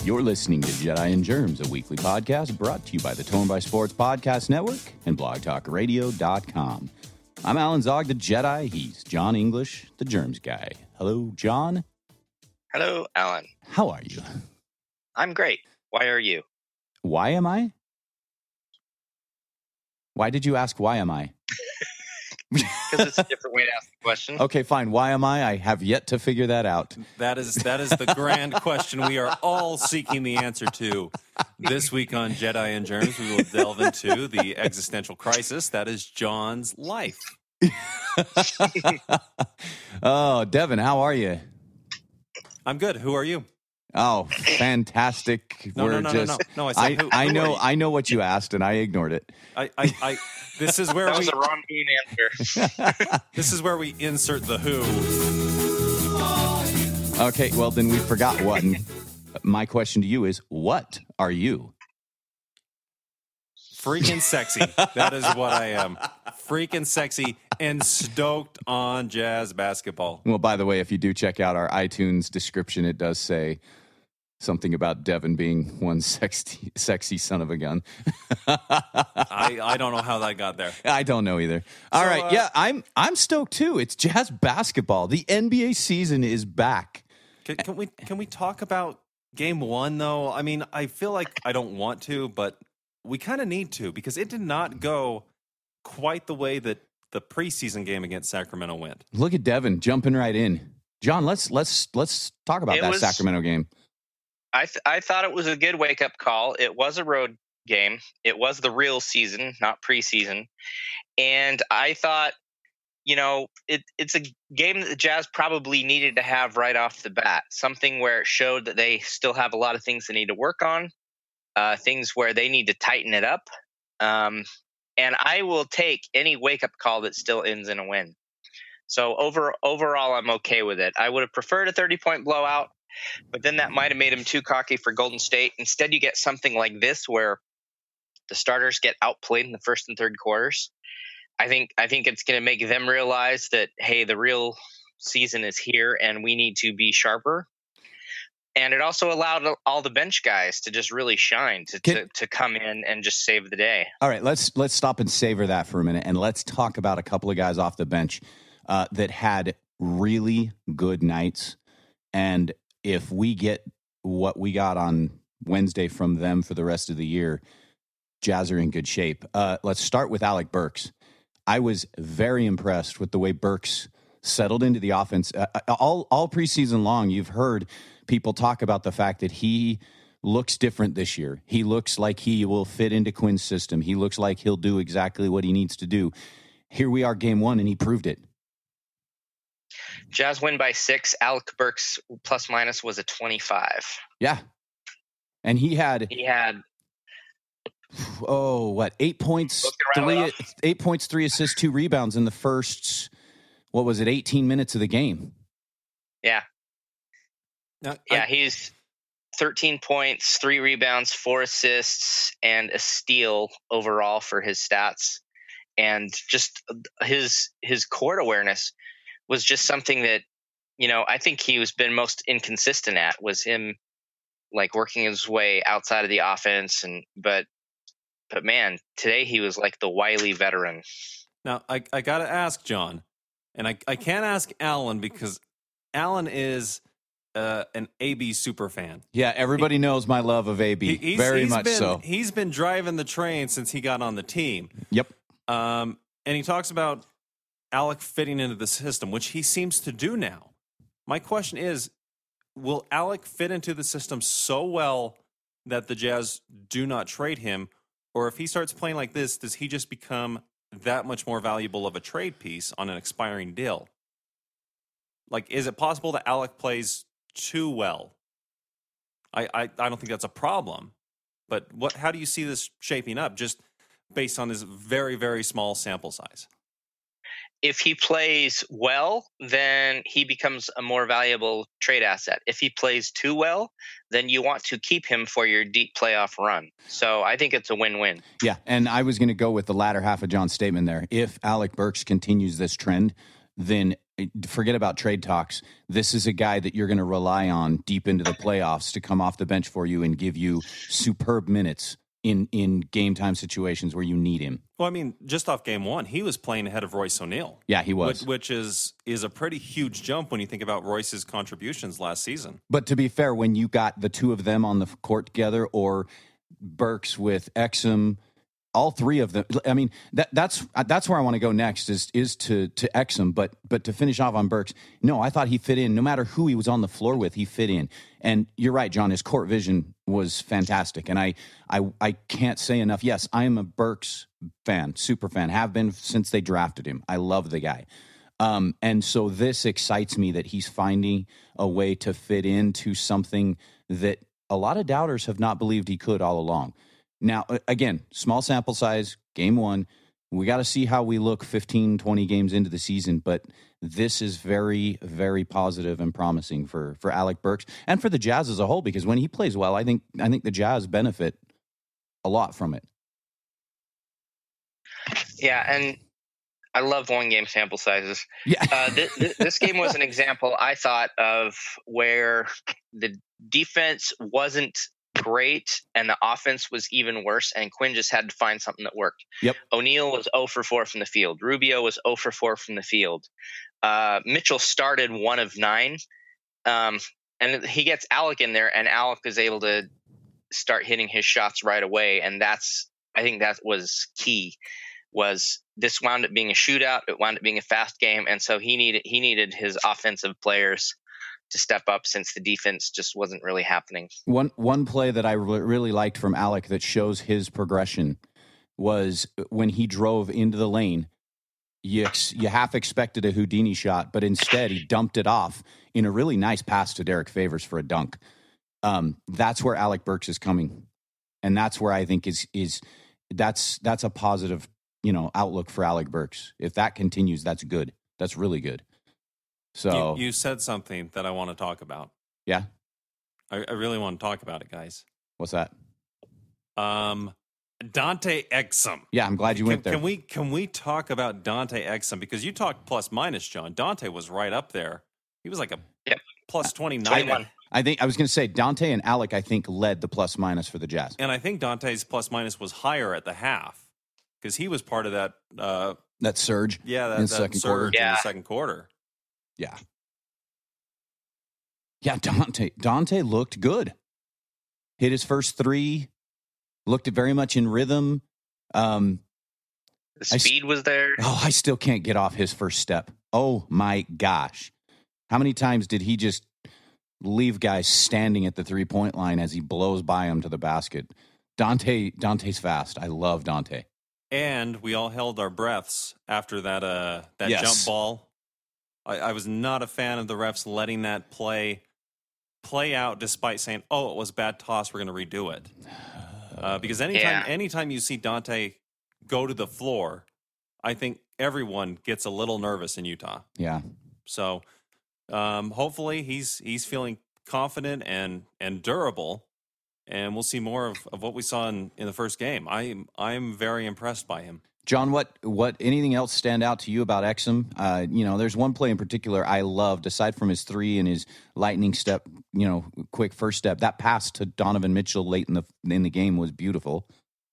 You're listening to Jedi and Germs, a weekly podcast brought to you by the Torn by Sports Podcast Network and blogtalkradio.com. I'm Alan Zog, the Jedi. He's John English, the Germs guy. Hello, John. Hello, Alan. How are you? I'm great. Why are you? Why am I? Why did you ask why am I? Because it's a different way to ask the question. Okay, fine. Why am I? I have yet to figure that out. That is the grand question we are all seeking the answer to. This week on Jedi and Germs, we will delve into the existential crisis that is John's life. Oh, Devin, how are you? I'm good. Who are you? Oh, fantastic. No. I said who I know what you asked, and I ignored it. This is where that was a wrong answer. This is where we insert the who. Okay, well, then we forgot one. My question to you is, what are you? Freaking sexy. That is what I am. Freaking sexy and stoked on Jazz basketball. Well, by the way, if you do check out our iTunes description, it does say something about Devin being one sexy son of a gun. I don't know how that got there. I don't know either. All right, yeah, I'm stoked too. It's Jazz basketball. The NBA season is back. Can we talk about game one though? I mean, I feel like I don't want to, but we kind of need to because it did not go quite the way that the preseason game against Sacramento went. Look at Devin jumping right in. John, let's talk about that Sacramento game. I thought it was a good wake-up call. It was a road game. It was the real season, not preseason. And I thought, it's a game that the Jazz probably needed to have right off the bat. Something where it showed that they still have a lot of things they need to work on, things where they need to tighten it up. And I will take any wake-up call that still ends in a win. So overall, I'm okay with it. I would have preferred a 30-point blowout. But then that might have made him too cocky for Golden State. Instead, you get something like this where the starters get outplayed in the first and third quarters. I think it's going to make them realize that, hey, the real season is here and we need to be sharper. And it also allowed all the bench guys to just really shine, to come in and just save the day. All right, let's stop and savor that for a minute, and let's talk about a couple of guys off the bench that had really good nights. And if we get what we got on Wednesday from them for the rest of the year, Jazz are in good shape. Let's start with Alec Burks. I was very impressed with the way Burks settled into the offense. All preseason long, you've heard people talk about the fact that he looks different this year. He looks like he will fit into Quinn's system. He looks like he'll do exactly what he needs to do. Here we are, game one, and he proved it. Jazz win by 6. Alec Burks plus minus was a 25. Yeah. And he had 8 points, 3 assists, 2 rebounds in the first, 18 minutes of the game. Yeah. He's 13 points, 3 rebounds, 4 assists, and a steal overall for his stats. And just his court awareness was just something that, I think he was been most inconsistent at, was him like working his way outside of the offense. But man, today he was like the wily veteran. Now I got to ask John, and I can't ask Alan because Alan is an AB super fan. Yeah, everybody knows my love of AB. He's much so. He's been driving the train since he got on the team. Yep. And he talks about Alec fitting into the system, which he seems to do now. My question is, will Alec fit into the system so well that the Jazz do not trade him? Or if he starts playing like this, does he just become that much more valuable of a trade piece on an expiring deal? Like, is it possible that Alec plays too well? I don't think that's a problem. But how do you see this shaping up just based on his very, very small sample size? If he plays well, then he becomes a more valuable trade asset. If he plays too well, then you want to keep him for your deep playoff run. So I think it's a win-win. Yeah, and I was going to go with the latter half of John's statement there. If Alec Burks continues this trend, then forget about trade talks. This is a guy that you're going to rely on deep into the playoffs to come off the bench for you and give you superb minutes in game time situations where you need him. Well, I mean, just off game one, he was playing ahead of Royce O'Neal. Yeah, he was. Which is a pretty huge jump when you think about Royce's contributions last season. But to be fair, when you got the two of them on the court together, or Burks with Exum, all three of them. I mean, that's where I want to go next is to Exum, but to finish off on Burks. No, I thought he fit in. No matter who he was on the floor with, he fit in. And you're right, John. His court vision was fantastic, and I can't say enough. Yes, I am a Burks fan, super fan. Have been since they drafted him. I love the guy. And so this excites me that he's finding a way to fit into something that a lot of doubters have not believed he could all along. Now, again, small sample size, game one. We got to see how we look 15, 20 games into the season, but this is very, very positive and promising for Alec Burks and for the Jazz as a whole, because when he plays well, I think the Jazz benefit a lot from it. Yeah, and I love one-game sample sizes. Yeah. This game was an example, I thought, of where the defense wasn't great and the offense was even worse, and Quinn just had to find something that worked. Yep. O'Neal was 0 for 4 from the field. Rubio was 0 for 4 from the field. Mitchell started 1 of 9. And he gets Alec in there, and Alec is able to start hitting his shots right away. And I think that was key. Was this wound up being a shootout? It wound up being a fast game, and so he needed his offensive players to step up since the defense just wasn't really happening. One play that I really liked from Alec that shows his progression was when he drove into the lane. You half expected a Houdini shot, but instead he dumped it off in a really nice pass to Derek Favors for a dunk. That's where Alec Burks is coming, and that's where I think that's a positive outlook for Alec Burks. If that continues, that's good. That's really good. So you said something that I want to talk about. Yeah, I really want to talk about it, guys. What's that? Dante Exum. Yeah, I'm glad you went there. Can we talk about Dante Exum, because you talked plus minus, John. Dante was right up there. He was like a plus 29. I think I was going to say Dante and Alec, I think, led the plus minus for the Jazz. And I think Dante's plus minus was higher at the half because he was part of that that surge. Yeah, that in the second quarter. in the second quarter. Yeah. Yeah, Dante looked good. Hit his first 3. Looked very much in rhythm. The speed was there. Oh, I still can't get off his first step. Oh my gosh. How many times did he just leave guys standing at the 3-point line as he blows by him to the basket? Dante's fast. I love Dante. And we all held our breaths after that Yes. jump ball. I was not a fan of the refs letting that play out despite saying, "Oh, it was a bad toss. We're going to redo it." Because anytime you see Dante go to the floor, I think everyone gets a little nervous in Utah. Yeah. So hopefully he's feeling confident and durable, and we'll see more of what we saw in the first game. I'm very impressed by him. John, what anything else stand out to you about Exum? There's one play in particular I loved, aside from his 3 and his lightning step, quick first step. That pass to Donovan Mitchell late in the game was beautiful.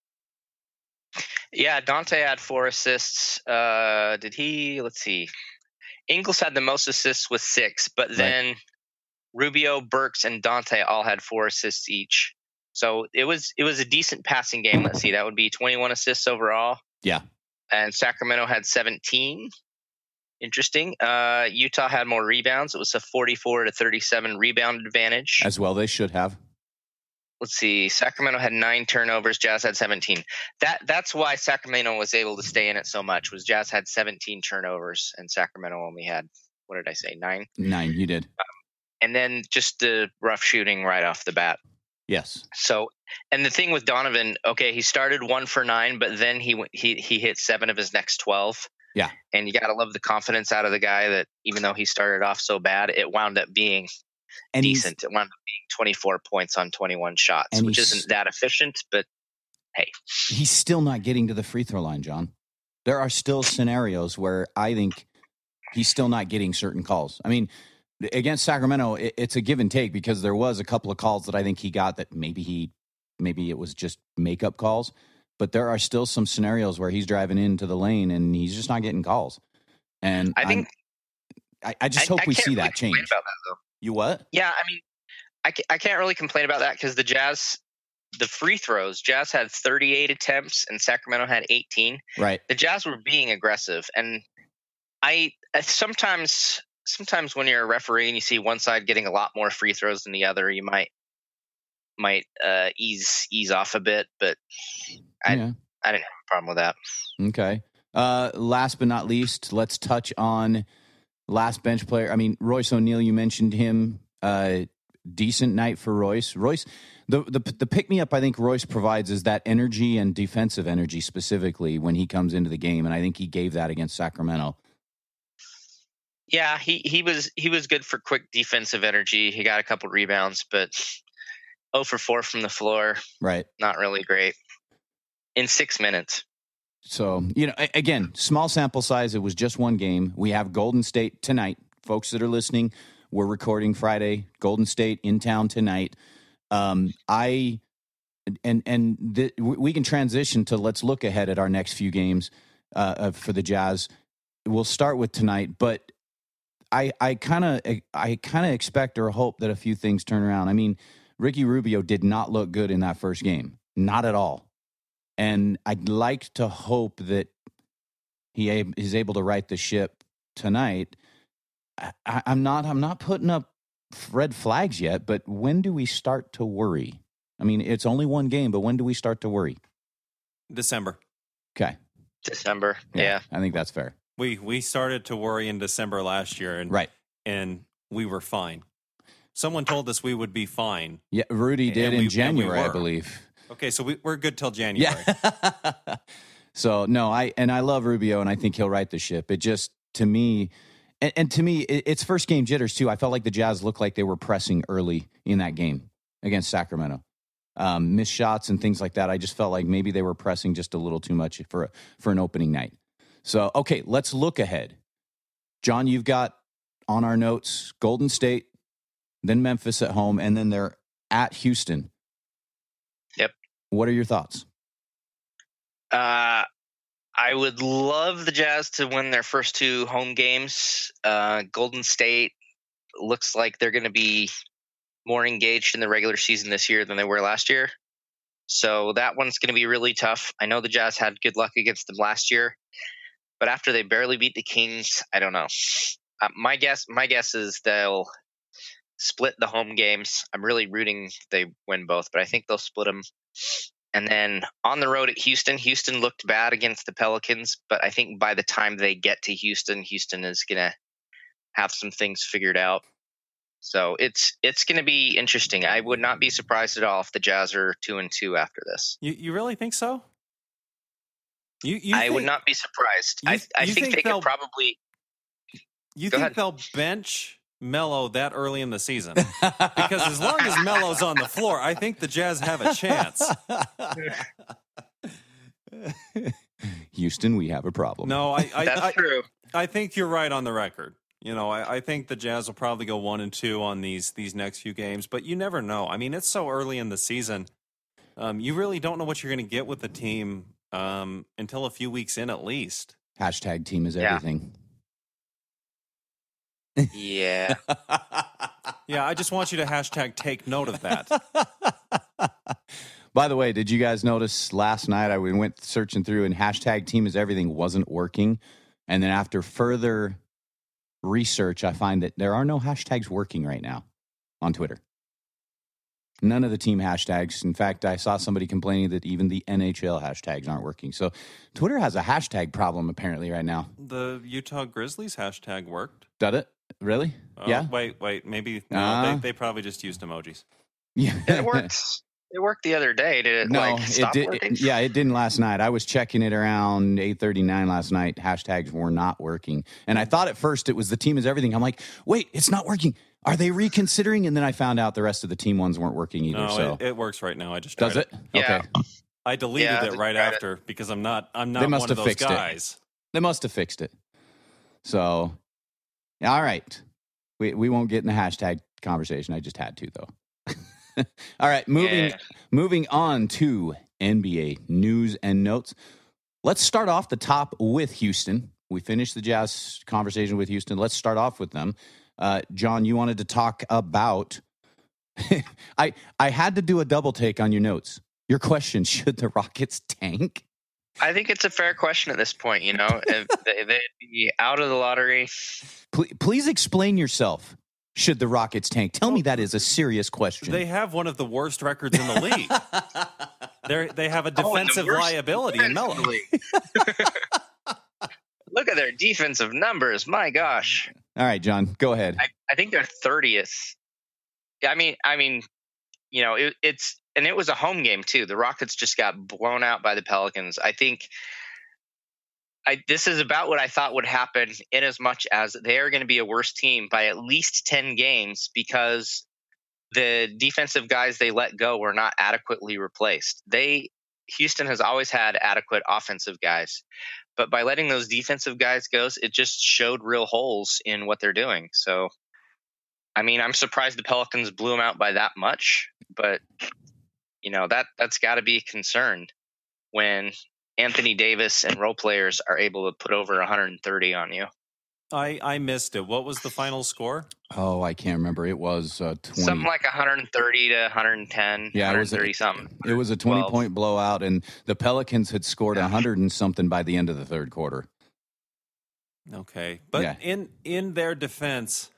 Yeah, Dante had 4 assists. Did he? Let's see. Ingles had the most assists with 6, but then Rubio, Burks, and Dante all had 4 assists each. So it was a decent passing game. Let's see, that would be 21 assists overall. Yeah. And Sacramento had 17. Interesting. Utah had more rebounds. It was a 44-37 rebound advantage. As well, they should have. Let's see. Sacramento had 9 turnovers. Jazz had 17. That's why Sacramento was able to stay in it so much. Was Jazz had 17 turnovers and Sacramento only had, what did I say, 9? 9. You did. And then just the rough shooting right off the bat. Yes. So, and the thing with Donovan, okay, he started 1 for 9, but then he hit 7 of his next 12. Yeah. And you got to love the confidence out of the guy that even though he started off so bad, it wound up being decent. It wound up being 24 points on 21 shots, which isn't that efficient, but hey. He's still not getting to the free throw line, John. There are still scenarios where I think he's still not getting certain calls. I mean, against Sacramento, it's a give and take because there was a couple of calls that I think he got that maybe it was just makeup calls, but there are still some scenarios where he's driving into the lane and he's just not getting calls. And I just hope we see that change. About that, though. You what? Yeah, I mean, I can't really complain about that because the Jazz, the free throws, Jazz had 38 attempts and Sacramento had 18. Right. The Jazz were being aggressive, and I sometimes when you're a referee and you see one side getting a lot more free throws than the other, you might ease off a bit, but I didn't have a problem with that. Okay. Last but not least, let's touch on last bench player. I mean, Royce O'Neal, you mentioned him. Decent night for Royce. Royce, the pick me up I think Royce provides is that energy and defensive energy specifically when he comes into the game, and I think he gave that against Sacramento. Yeah, he was good for quick defensive energy. He got a couple rebounds, but 0 for 4 from the floor. Right. Not really great in 6 minutes. So, again, small sample size. It was just one game. We have Golden State tonight. Folks that are listening, we're recording Friday. Golden State in town tonight. We can transition to let's look ahead at our next few games for the Jazz. We'll start with tonight, but I kind of expect or hope that a few things turn around. I mean, Ricky Rubio did not look good in that first game, not at all. And I'd like to hope that he is able to right the ship tonight. I'm not putting up red flags yet, but when do we start to worry? I mean, it's only one game, but when do we start to worry? December. Okay. December. Yeah. I think that's fair. We started to worry in December last year, and we were fine. Someone told us we would be fine. Yeah, Rudy did in January, I believe. Okay, so we're good till January. Yeah. So no, I love Rubio, and I think he'll right the ship. It just to me, and to me, it's first game jitters too. I felt like the Jazz looked like they were pressing early in that game against Sacramento. Missed shots and things like that. I just felt like maybe they were pressing just a little too much for an opening night. So, okay, let's look ahead. John, you've got on our notes Golden State, then Memphis at home, and then they're at Houston. Yep. What are your thoughts? I would love the Jazz to win their first 2 home games. Golden State looks like they're going to be more engaged in the regular season this year than they were last year. So that one's going to be really tough. I know the Jazz had good luck against them last year, but after they barely beat the Kings, I don't know. My guess is they'll split the home games. I'm really rooting they win both, but I think they'll split them. And then on the road at Houston looked bad against the Pelicans, but I think by the time they get to Houston is going to have some things figured out. So it's going to be interesting. I would not be surprised at all if the Jazz are 2-2 after this. You really think so? I would not be surprised. I think they could probably. You think they'll bench Melo that early in the season? Because as long as Melo's on the floor, I think the Jazz have a chance. Houston, we have a problem. No, that's true. I think you're right on the record. I think the Jazz will probably go 1-2 on these next few games, but you never know. I mean, it's so early in the season. You really don't know what you're going to get with the team until a few weeks in at least. Hashtag team is everything. Yeah. Yeah, I just want you to hashtag take note of that. By the way, did you guys notice last night I went searching through and hashtag team is everything wasn't working? And then after further research, I find that there are no hashtags working right now on Twitter. None of the team hashtags. In fact, I saw somebody complaining that even the NHL hashtags aren't working. So Twitter has a hashtag problem apparently right now. The Utah Grizzlies hashtag worked. Did it? Really? Yeah. Wait. Maybe they probably just used emojis. Yeah, it works. It worked the other day. Did it stop working? It didn't last night. I was checking it around 8:39 last night. Hashtags were not working. And I thought at first it was the team is everything. I'm like, wait, it's not working. Are they reconsidering? And then I found out the rest of the team ones weren't working either. No, so it works right now. I just does it? Yeah. Okay. I deleted it right after because I'm not one of those guys. They must have fixed it. So All right. We won't get in the hashtag conversation. I just had to, though. All right. Moving on to NBA news and notes. Let's start off the top with Houston. We finished the Jazz conversation with Houston. Let's start off with them. John, you wanted to talk about I had to do a double take on your notes. Your question, should the Rockets tank? I think it's a fair question at this point. If they'd be out of the lottery. Please explain yourself. Should the Rockets tank? Tell me that is a serious question. They have one of the worst records in the league. They have a defensive liability in Melo. Look at their defensive numbers. My gosh. All right, John, go ahead. I think they're 30th. I mean, it was a home game too. The Rockets just got blown out by the Pelicans. I think this is about what I thought would happen, in as much as they are going to be a worse team by at least 10 games because the defensive guys they let go were not adequately replaced. Houston has always had adequate offensive guys, but by letting those defensive guys go, it just showed real holes in what they're doing. So, I mean, I'm surprised the Pelicans blew them out by that much, but that's got to be a concern when Anthony Davis and role players are able to put over 130 on you. I missed it. What was the final score? Oh, I can't remember. It was 20. Something like 130 to 110. Yeah, 130 something. It was a 20-point blowout, and the Pelicans had scored 100 and something by the end of the third quarter. Okay, but in their defense,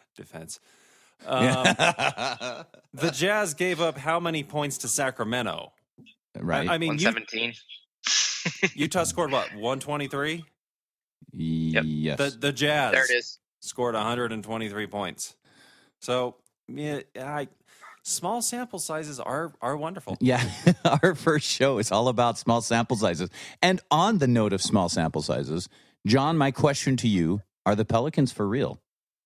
the Jazz gave up how many points to Sacramento? Right. I mean, 117. Utah scored what? 123. Yep. Yes. The Jazz. There it is. Scored 123 points. So, small sample sizes are wonderful. Yeah, our first show is all about small sample sizes. And on the note of small sample sizes, John, my question to you, are the Pelicans for real?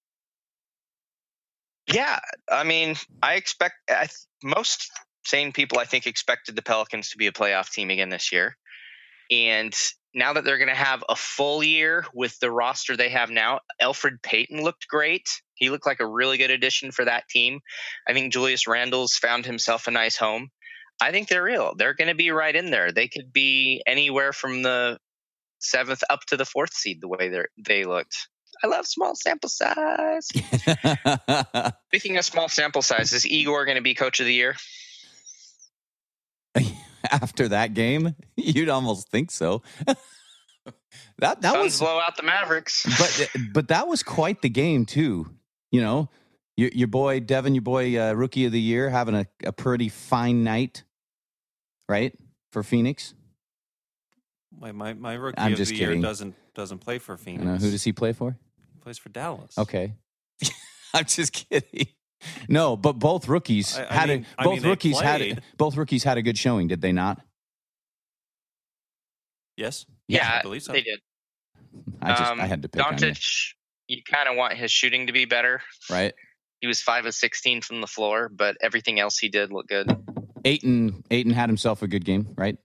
Yeah, I mean, most sane people, I think, expected the Pelicans to be a playoff team again this year. And now that they're going to have a full year with the roster they have now, Elfrid Payton looked great. He looked like a really good addition for that team. I think Julius Randle's found himself a nice home. I think they're real. They're going to be right in there. They could be anywhere from the 7th up to the 4th seed the way they looked. I love small sample size. Speaking of small sample size, is Igor going to be coach of the year? After that game, you'd almost think so. that was blow out the Mavericks, but that was quite the game too. Your boy Devin, rookie of the year, having a pretty fine night, right, for Phoenix. My rookie I'm of just the kidding. year doesn't play for Phoenix. Who does he play for? He plays for Dallas. Okay, I'm just kidding. No, but both rookies had a good showing, did they not? Yes. Yeah, I believe so. They did. I had to pick on you. Doncic, you kind of want his shooting to be better, right? He was 5 of 16 from the floor, but everything else he did looked good. Ayton had himself a good game, right?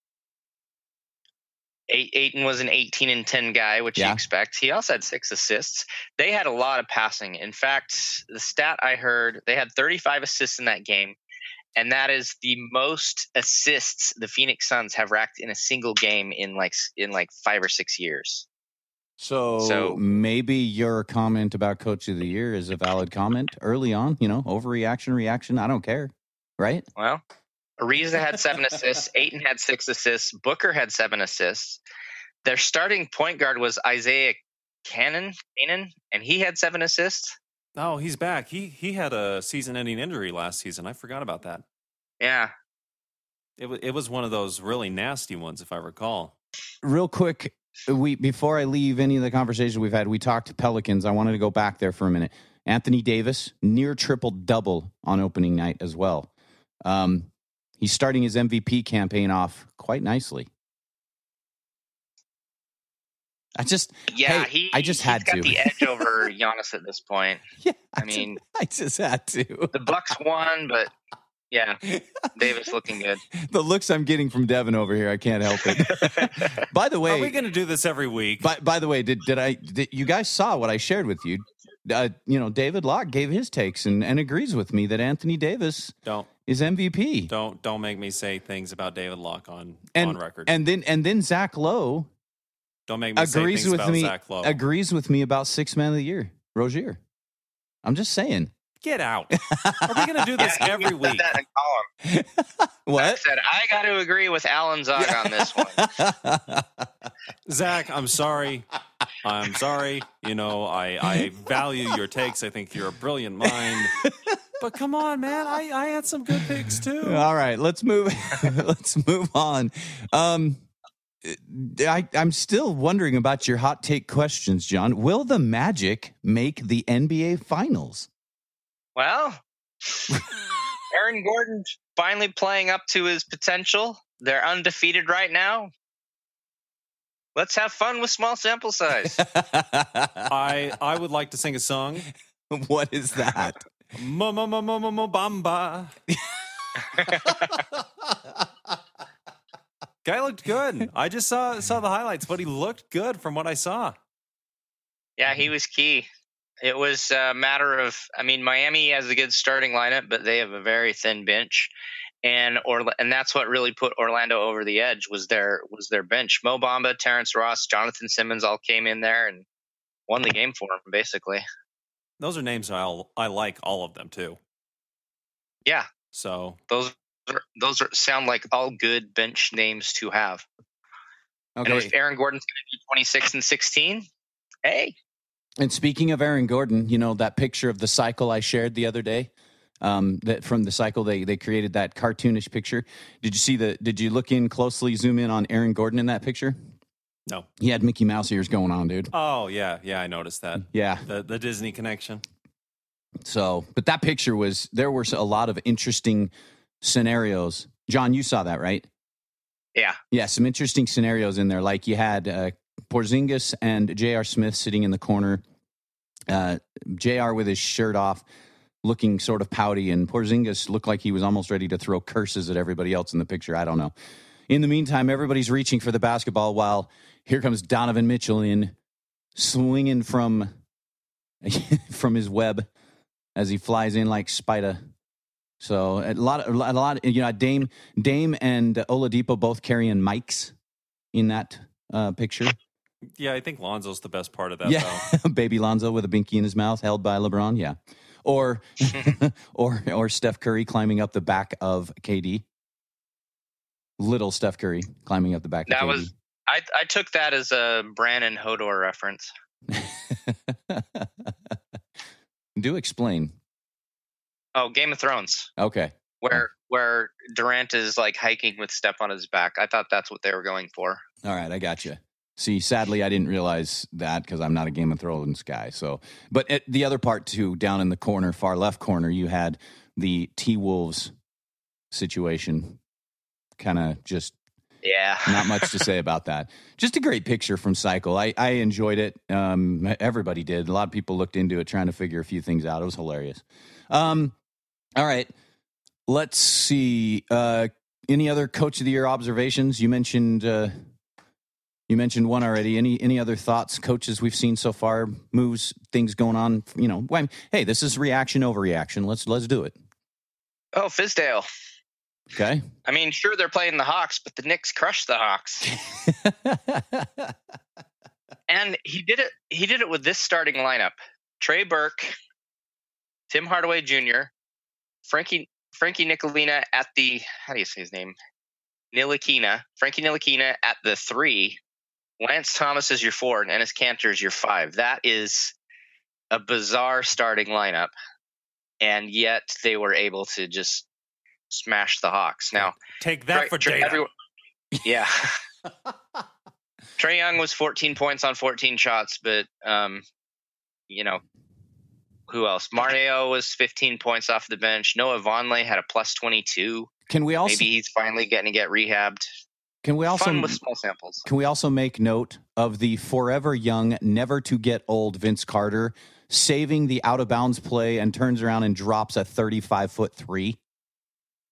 Ayton was an 18 and 10 guy, which you expect. He also had 6 assists. They had a lot of passing. In fact, the stat I heard, they had 35 assists in that game, and that is the most assists the Phoenix Suns have racked in a single game in like 5 or 6 years. So maybe your comment about Coach of the Year is a valid comment early on. Overreaction, reaction. I don't care, right? Well, Ariza had 7 assists. Ayton had 6 assists. Booker had 7 assists. Their starting point guard was Isaiah Canaan, and he had 7 assists. Oh, he's back. He had a season-ending injury last season. I forgot about that. Yeah. It was one of those really nasty ones, if I recall. Real quick, before I leave any of the conversations we've had, we talked Pelicans. I wanted to go back there for a minute. Anthony Davis, near triple-double on opening night as well. He's starting his MVP campaign off quite nicely. I just had he's got the edge over Giannis at this point. Yeah, I mean, I just had to. The Bucks won, but Yeah, Davis looking good. The looks I'm getting from Devin over here, I can't help it. By the way, are we going to do this every week? By the way, did you guys saw what I shared with you? David Locke gave his takes and agrees with me that Anthony Davis is MVP. Don't make me say things about David Locke on record. And then Zach Lowe. Don't make me say things about Zach Lowe. Agrees with me about Sixth Man of the Year, Rozier. I'm just saying. Get out. Are we going to do this every week? That in column. What? I said, I got to agree with Alan Zog on this one. Zach, I'm sorry. I value your takes. I think you're a brilliant mind. But come on, man. I had some good picks, too. All right, let's move on. I'm still wondering about your hot take questions, John. Will the Magic make the NBA Finals? Well, Aaron Gordon finally playing up to his potential. They're undefeated right now. Let's have fun with small sample size. I would like to sing a song. What is that? Bamba. Guy looked good. I just saw the highlights, but he looked good from what I saw. Yeah, he was key. It was a matter of, Miami has a good starting lineup, but they have a very thin bench, and that's what really put Orlando over the edge was their bench. Mo Bamba, Terrence Ross, Jonathan Simmons all came in there and won the game for him, basically. Those are names I like, all of them too. Yeah. So those sound like all good bench names to have. Okay. And if Aaron Gordon's going to do 26 and 16, hey. And speaking of Aaron Gordon, that picture of the cycle I shared the other day, that from the cycle they created that cartoonish picture. Did you look in closely, zoom in on Aaron Gordon in that picture? No. He had Mickey Mouse ears going on, dude. Oh, yeah, I noticed that. Yeah. The Disney connection. So, but that picture there were a lot of interesting scenarios. John, you saw that, right? Yeah. Yeah, some interesting scenarios in there. Like you had Porzingis and J.R. Smith sitting in the corner. J.R. with his shirt off, looking sort of pouty, and Porzingis looked like he was almost ready to throw curses at everybody else in the picture. I don't know. In the meantime, everybody's reaching for the basketball while here comes Donovan Mitchell in, swinging from his web as he flies in like Spider. So a lot. Dame and Oladipo both carrying mics in that picture. Yeah, I think Lonzo's the best part of that. Yeah, though. Baby Lonzo with a binky in his mouth, held by LeBron. Yeah, or Steph Curry climbing up the back of KD. Little Steph Curry climbing up the back. That of KD. was. I took that as a Brandon Hodor reference. Do explain. Oh, Game of Thrones. Okay. Where Durant is like hiking with Steph on his back. I thought that's what they were going for. All right, I got you. See, sadly, I didn't realize that because I'm not a Game of Thrones guy. So, but at the other part too, down in the corner, far left corner, you had the T-Wolves situation. Kind of just, not much to say about that. Just a great picture from Cycle. I enjoyed it. Everybody did. A lot of people looked into it, trying to figure a few things out. It was hilarious. All right, let's see. Any other Coach of the Year observations? You mentioned one already. Any other thoughts, coaches we've seen so far? Moves, things going on. Hey, this is reaction overreaction. Let's do it. Oh, Fizdale. Okay. Sure they're playing the Hawks, but the Knicks crushed the Hawks. And he did it with this starting lineup: Trey Burke, Tim Hardaway Jr., Frankie Ntilikina at the, how do you say his name? Frankie Ntilikina at the 3, Lance Thomas is your 4, and Enes Kanter is your 5. That is a bizarre starting lineup, and yet they were able to just smash the Hawks. Now, take that for data. Yeah. Trae Young was 14 points on 14 shots, but who else? Mario was 15 points off the bench. Noah Vonleh had a plus 22. Maybe he's finally getting to get rehabbed. Fun with small samples. Can we also make note of the forever young, never to get old Vince Carter saving the out of bounds play and turns around and drops a 35-foot 3?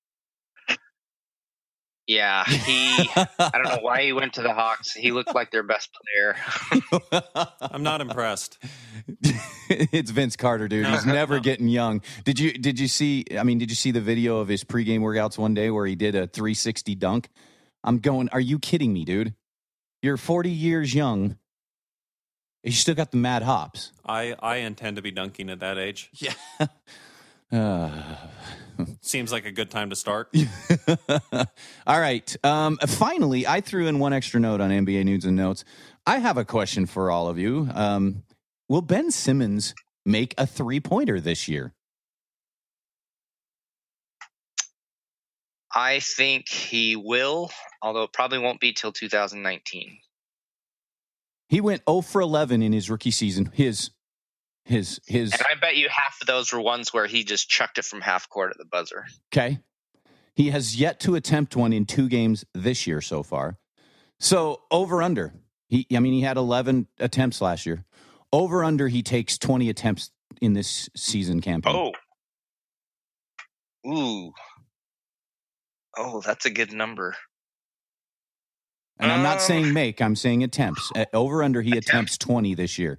Yeah, I don't know why he went to the Hawks. He looked like their best player. I'm not impressed. It's Vince Carter, dude. He's never getting young. Did you see the video of his pregame workouts one day where he did a 360 dunk? I'm going, are you kidding me, dude? You're 40 years young. You still got the mad hops. I intend to be dunking at that age. Yeah. Seems like a good time to start. All right. Finally, I threw in one extra note on NBA News and Notes. I have a question for all of you. Will Ben Simmons make a three-pointer this year? I think he will, although it probably won't be till 2019. He went 0 for 11 in his rookie season. His. And I bet you half of those were ones where he just chucked it from half court at the buzzer. Okay. He has yet to attempt one in 2 games this year so far. So over under. He had 11 attempts last year. Over under, he takes 20 attempts in this season campaign. Oh, that's a good number. And I'm not saying make, I'm saying attempts. Over under, he attempts 20 this year.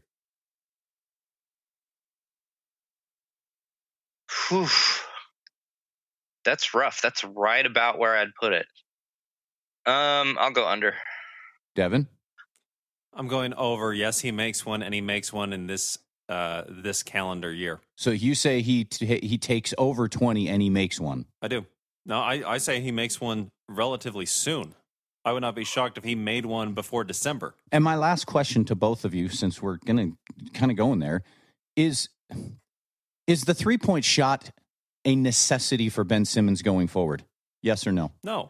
Whew. That's rough. That's right about where I'd put it. I'll go under. Devin? I'm going over. Yes, he makes one, and he makes one in this calendar year. So you say he takes over 20 and he makes one. I do. No, I say he makes one relatively soon. I would not be shocked if he made one before December. And my last question to both of you, since we're going to kind of go in there, is the three-point shot a necessity for Ben Simmons going forward? Yes or no? No.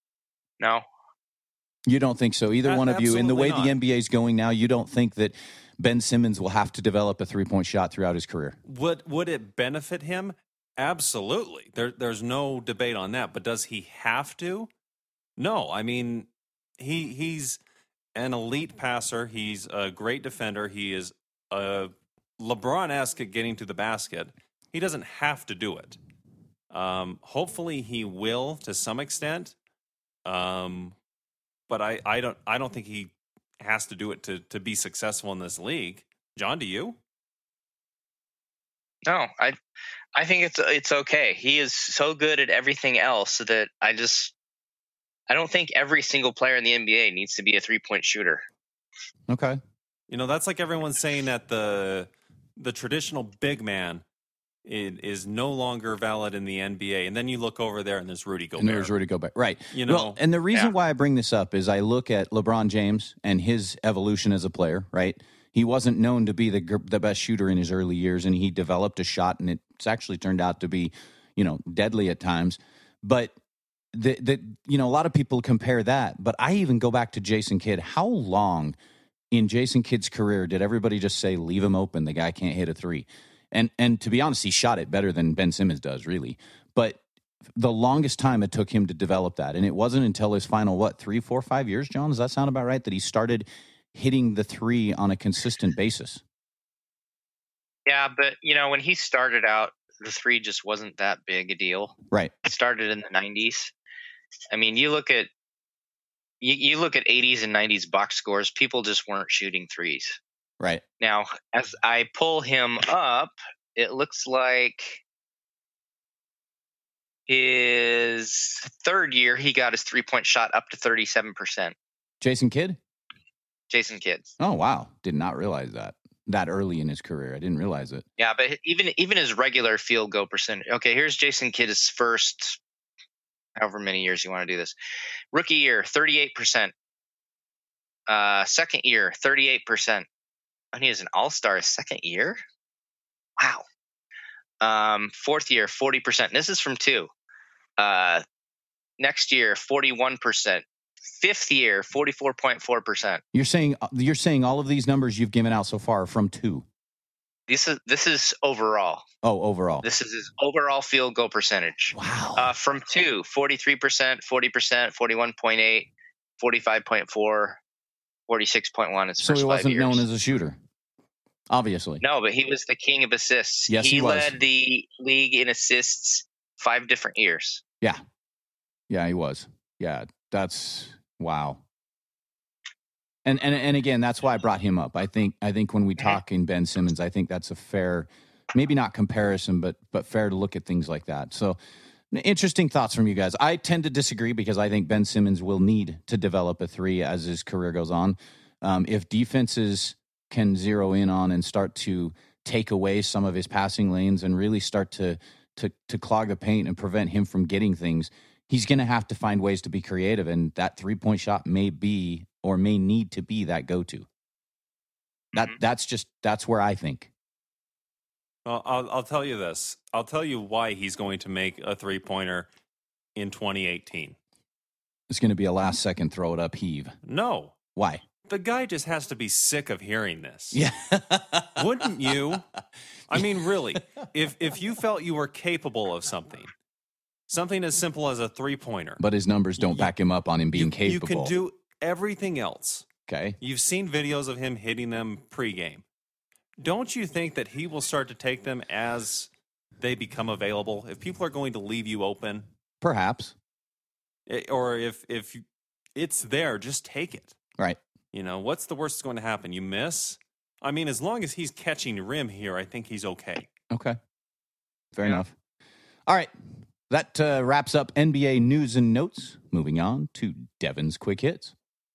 You don't think so? Either one of you, in the way not. the NBA is going now, you don't think that Ben Simmons will have to develop a three-point shot throughout his career? Would it benefit him? Absolutely. There's no debate on that. But does he have to? No. I mean, he's an elite passer. He's a great defender. He is LeBron-esque at getting to the basket. He doesn't have to do it. Hopefully he will to some extent. But I don't think he has to do it to be successful in this league. John, do you? No, I think it's okay. He is so good at everything else that I don't think every single player in the NBA needs to be a 3-point shooter. Okay. That's like everyone saying that the traditional big man is no longer valid in the NBA. And then you look over there and there's Rudy Gobert. And there's Rudy Gobert. Right. Well, and the reason why I bring this up is I look at LeBron James and his evolution as a player, right? He wasn't known to be the best shooter in his early years, and he developed a shot, and it's actually turned out to be, deadly at times. But a lot of people compare that. But I even go back to Jason Kidd. How long in Jason Kidd's career did everybody just say, leave him open, the guy can't hit a three? And to be honest, he shot it better than Ben Simmons does, really. But the longest time it took him to develop that, and it wasn't until his final, 3, 4, 5 years, John? Does that sound about right? That he started hitting the three on a consistent basis. Yeah, but, when he started out, the three just wasn't that big a deal. Right. It started in the 90s. I mean, you look at 80s and 90s box scores, people just weren't shooting threes. Right. Now, as I pull him up, it looks like his third year, he got his 3-point shot up to 37%. Jason Kidd? Jason Kidd. Oh, wow. Did not realize that early in his career. I didn't realize it. Yeah, but even his regular field goal percentage. Okay, here's Jason Kidd's first, however many years you want to do this. Rookie year, 38%. Second year, 38%. And he is an all-star his second year? Wow. Fourth year, 40%. This is from 2. Next year, 41%. Fifth year, 44.4%. You're saying all of these numbers you've given out so far are from 2. This is overall. Oh, overall. This is his overall field goal percentage. Wow. From 2, 43%, 40%, 41.8, 45.4, 46.1. So he wasn't known as a shooter, obviously. No, but he was the king of assists. Yes, he was. Led the league in assists 5 different years. Yeah, he was. Yeah, that's wow. And again, that's why I brought him up. I think when we talk in Ben Simmons, I think that's a fair, maybe not comparison, but fair to look at things like that. So interesting thoughts from you guys. I tend to disagree because I think Ben Simmons will need to develop a three as his career goes on. If defenses can zero in on and start to take away some of his passing lanes and really start to clog the paint and prevent him from getting things, he's going to have to find ways to be creative, and that 3-point shot may be or may need to be that go-to. That's where I think. Well, I'll tell you this. I'll tell you why he's going to make a 3-pointer in 2018. It's going to be a last-second throw it up heave. No. Why? The guy just has to be sick of hearing this. Yeah. Wouldn't you? I mean, really, if you felt you were capable of something as simple as a 3-pointer. But his numbers don't back him up on him being capable. You can do everything else. Okay. You've seen videos of him hitting them pregame. Don't you think that he will start to take them as they become available? If people are going to leave you open? Perhaps. Or if it's there, just take it. Right. You know, what's the worst that's going to happen? You miss? I mean, as long as he's catching rim here, I think he's okay. Okay. Fair enough. All right. That wraps up NBA news and notes. Moving on to Devin's quick hits.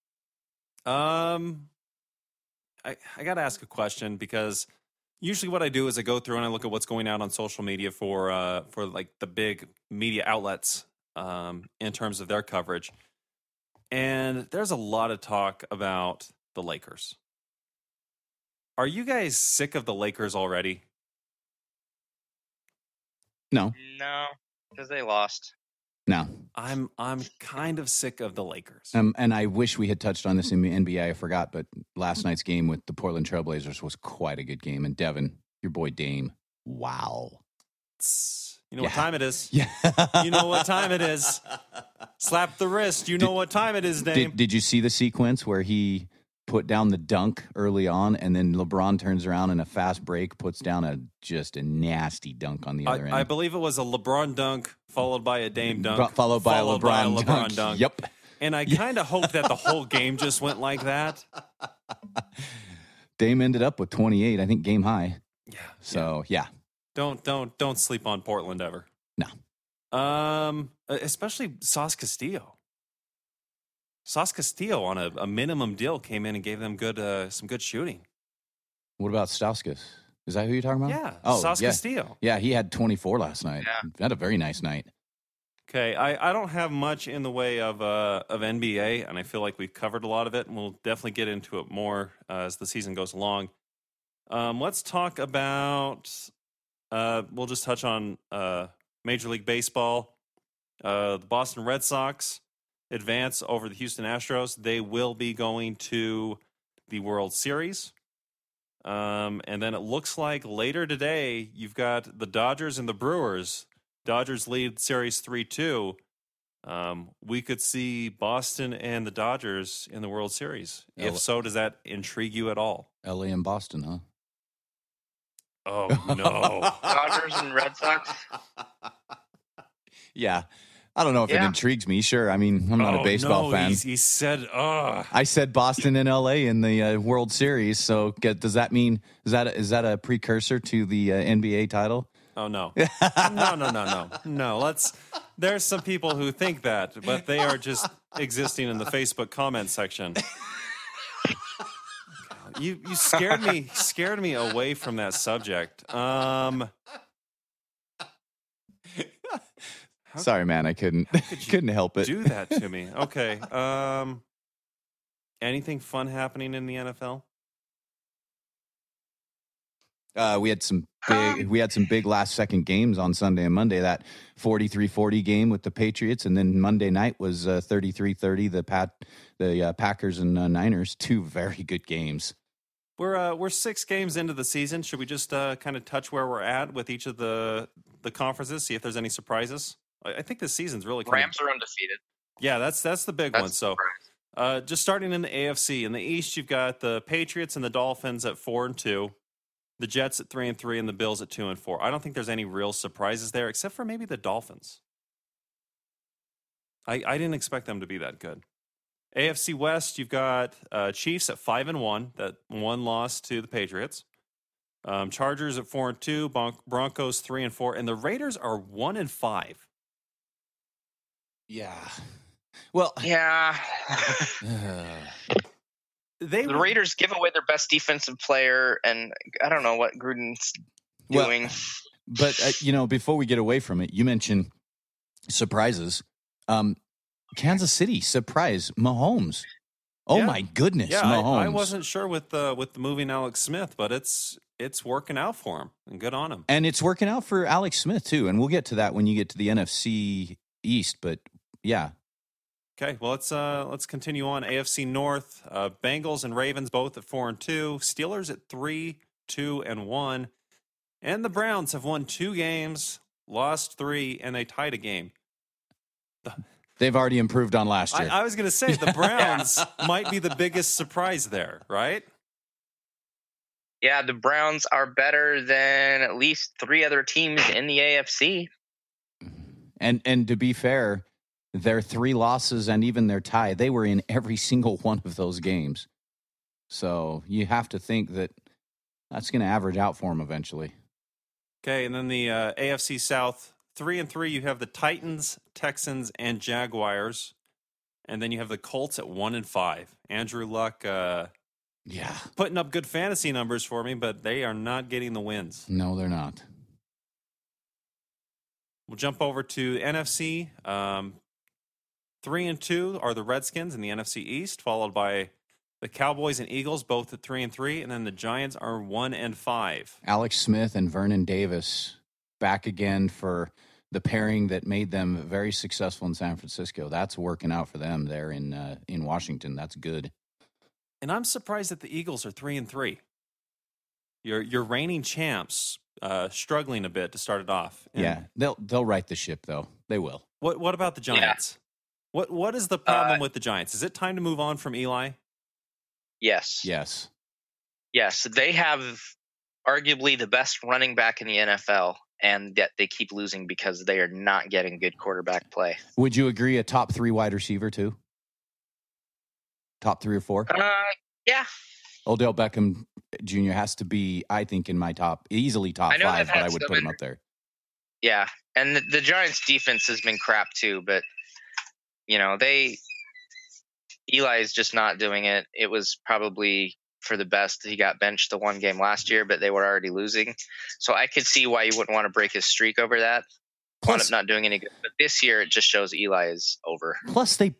I got to ask a question because usually what I do is I go through and I look at what's going out on social media for like the big media outlets in terms of their coverage. And there's a lot of talk about the Lakers. Are you guys sick of the Lakers already? No. No, because they lost. No. I'm kind of sick of the Lakers. And I wish we had touched on this in the NBA. I forgot, but last night's game with the Portland Trailblazers was quite a good game. And Devin, your boy Dame, wow. You know what time it is. Yeah. You know what time it is. Slap the wrist. You know what time it is, Dame. Did you see the sequence where he put down the dunk early on, and then LeBron turns around in a fast break, puts down just a nasty dunk on the other end? I believe it was a LeBron dunk followed by a Dame dunk. Followed by a LeBron dunk. Yep. And I kind of hope that the whole game just went like that. Dame ended up with 28, I think, game high. Yeah. So, yeah. Don't sleep on Portland ever. No. Especially Sauce Castillo. Sauce Castillo on a minimum deal came in and gave them some good shooting. What about Stauskas? Is that who you're talking about? Yeah. Oh, Sauce Castillo. Yeah, he had 24 last night. Yeah. He had a very nice night. Okay, I don't have much in the way of NBA, and I feel like we've covered a lot of it, and we'll definitely get into it more as the season goes along. Let's talk about. We'll just touch on Major League Baseball. The Boston Red Sox advance over the Houston Astros. They will be going to the World Series. And then it looks like later today, you've got the Dodgers and the Brewers. Dodgers lead series 3-2. We could see Boston and the Dodgers in the World Series. If so, does that intrigue you at all? LA and Boston, huh? Oh, no. Dodgers and Red Sox. Yeah. I don't know if it intrigues me. Sure. I mean, I'm not a baseball fan. He said, I said Boston and LA in the World Series. So does that mean, is that a precursor to the NBA title? Oh, no. No, there's some people who think that, but they are just existing in the Facebook comment section. You scared me away from that subject. Sorry, man, I couldn't help it. Do that to me. Okay. Anything fun happening in the NFL? We had some big last second games on Sunday and Monday. That 43-40 game with the Patriots, and then Monday night was 33-30. The Packers and Niners. Two very good games. We're 6 games into the season. Should we just kind of touch where we're at with each of the conferences? See if there's any surprises. I think this season's really Rams are undefeated. Yeah, that's the big one. So, just starting in the AFC, in the East, you've got the Patriots and the Dolphins at 4-2. The Jets at 3-3 and the Bills at 2-4. I don't think there's any real surprises there, except for maybe the Dolphins. I didn't expect them to be that good. AFC West, you've got Chiefs at 5-1, that one loss to the Patriots. Chargers at 4-2, Broncos 3-4, and the Raiders are 1-5. Yeah. Well, Yeah. The Raiders give away their best defensive player, and I don't know what Gruden's doing. But, before we get away from it, you mentioned surprises. Kansas City, surprise, Mahomes. Oh, my goodness, Mahomes. I wasn't sure with the moving Alex Smith, but it's working out for him, and good on him. And it's working out for Alex Smith, too. And we'll get to that when you get to the NFC East, but yeah. Okay, well, let's continue on. AFC North, Bengals and Ravens both at 4-2, Steelers at 3-2-1, and the Browns have won 2 games, lost 3, and they tied a game. They've already improved on last year. I was going to say the Browns might be the biggest surprise there, right? Yeah, the Browns are better than at least 3 other teams in the AFC. And to be fair, their 3 losses and even their tie, they were in every single one of those games. So you have to think that that's going to average out for them eventually. Okay, and then the AFC South, 3-3, you have the Titans, Texans, and Jaguars. And then you have the Colts at 1-5. Andrew Luck putting up good fantasy numbers for me, but they are not getting the wins. No, they're not. We'll jump over to NFC. 3-2 are the Redskins in the NFC East, followed by the Cowboys and Eagles, both at 3-3, and then the Giants are 1-5. Alex Smith and Vernon Davis back again for the pairing that made them very successful in San Francisco. That's working out for them there in Washington. That's good. And I'm surprised that the Eagles are 3-3. Your reigning champs struggling a bit to start it off. And yeah, they'll right the ship though. They will. What about the Giants? Yeah. What is the problem with the Giants? Is it time to move on from Eli? Yes. Yes. They have arguably the best running back in the NFL, and yet they keep losing because they are not getting good quarterback play. Would you agree a top 3 wide receiver too? Top 3 or 4? Yeah. Odell Beckham Jr. has to be, I think, in my easily top 5, but I would put him up there. Yeah, and the Giants' defense has been crap too, but Eli is just not doing it. It was probably for the best. He got benched the 1 game last year, but they were already losing. So I could see why you wouldn't want to break his streak over that. Wound up not doing any good. But this year, it just shows Eli is over. Plus, they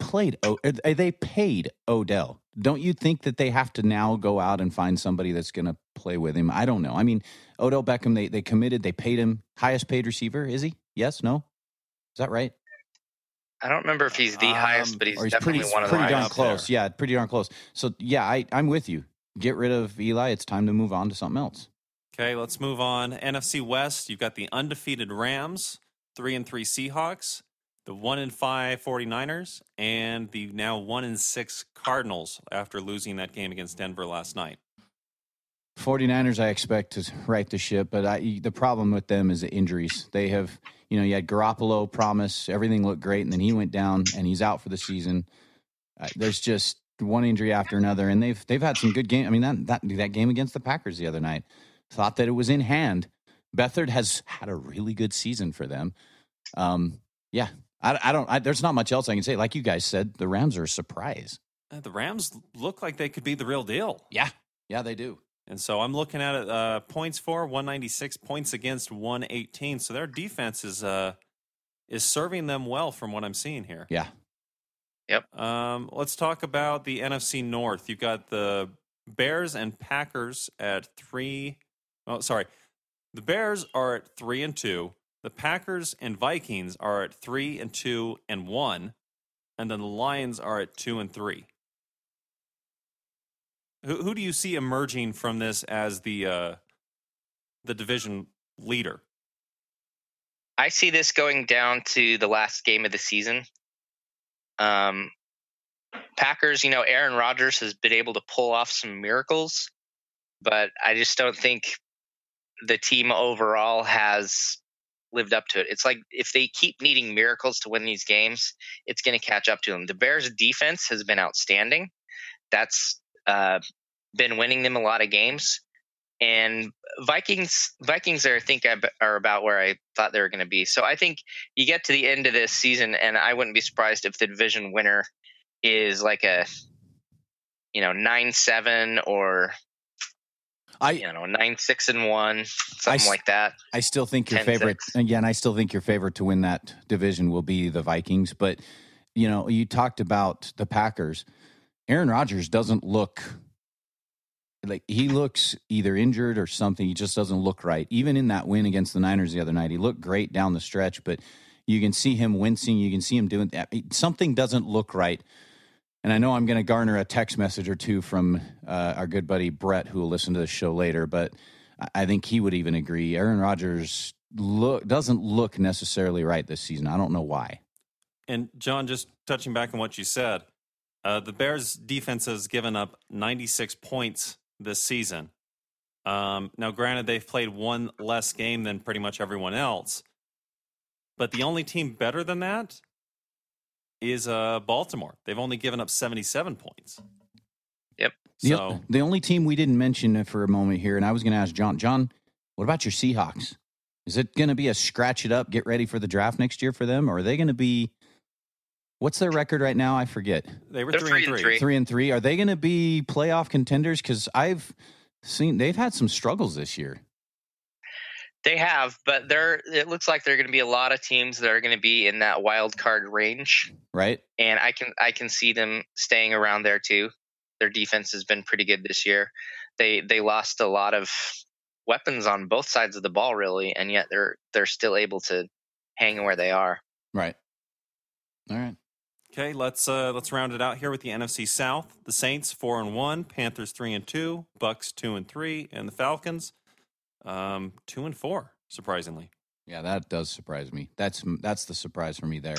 paid Odell. Don't you think that they have to now go out and find somebody that's going to play with him? I don't know. I mean, Odell Beckham, they committed, they paid him. Highest paid receiver, is he? Yes? No? Is that right? I don't remember if he's the highest, but he's definitely one of the highest. Pretty darn close. Yeah, pretty darn close. So, yeah, I'm with you. Get rid of Eli. It's time to move on to something else. Okay, let's move on. NFC West, you've got the undefeated Rams, 3-3 Seahawks, the 1-5 49ers, and the now 1-6 Cardinals after losing that game against Denver last night. 49ers, I expect to right the ship, but the problem with them is the injuries. They have, you had Garoppolo promise, everything looked great, and then he went down, and he's out for the season. There's just one injury after another, and they've had some good games. I mean, that game against the Packers the other night, thought that it was in hand. Beathard has had a really good season for them. Yeah, there's not much else I can say. Like you guys said, the Rams are a surprise. The Rams look like they could be the real deal. Yeah, they do. And so I'm looking at it, points for 196, points against 118. So their defense is serving them well from what I'm seeing here. Yeah. Yep. Let's talk about the NFC North. You've got the Bears and Packers at 3. Oh, sorry. The Bears are at 3-2. The Packers and Vikings are at 3-2 and 1. And then the Lions are at 2-3. Who do you see emerging from this as the division leader? I see this going down to the last game of the season. Packers, Aaron Rodgers has been able to pull off some miracles, but I just don't think the team overall has lived up to it. It's like if they keep needing miracles to win these games, it's going to catch up to them. The Bears' defense has been outstanding. That's been winning them a lot of games. And Vikings are, I think, are about where I thought they were going to be. So I think you get to the end of this season, and I wouldn't be surprised if the division winner is like a 9-7 or 9-6-1, something like that. I still think your favorite, again, I still think your favorite to win that division will be the Vikings. But you talked about the Packers. Aaron Rodgers doesn't look like, he looks either injured or something. He just doesn't look right. Even in that win against the Niners the other night, he looked great down the stretch, but you can see him wincing. You can see him doing that. Something doesn't look right. And I know I'm going to garner a text message or two from our good buddy Brett, who will listen to the show later, but I think he would even agree. Aaron Rodgers doesn't look necessarily right this season. I don't know why. And John, just touching back on what you said, the Bears defense has given up 96 points this season. Now, granted, they've played one less game than pretty much everyone else, but the only team better than that is Baltimore. They've only given up 77 points. Yep. So the only team we didn't mention for a moment here, and I was going to ask John, what about your Seahawks? Is it going to be a scratch it up, get ready for the draft next year for them, or are they going to be? What's their record right now? I forget. They're 3-3. 3-3. Are they going to be playoff contenders? Because I've seen they've had some struggles this year. They have, but it looks like there are going to be a lot of teams that are going to be in that wild card range, right? And I can see them staying around there too. Their defense has been pretty good this year. They lost a lot of weapons on both sides of the ball, really, and yet they're still able to hang where they are. Right. All right. Okay, let's round it out here with the NFC South. The Saints 4-1, Panthers 3-2, Bucks 2-3, and the Falcons 2-4. Surprisingly, yeah, that does surprise me. That's the surprise for me there.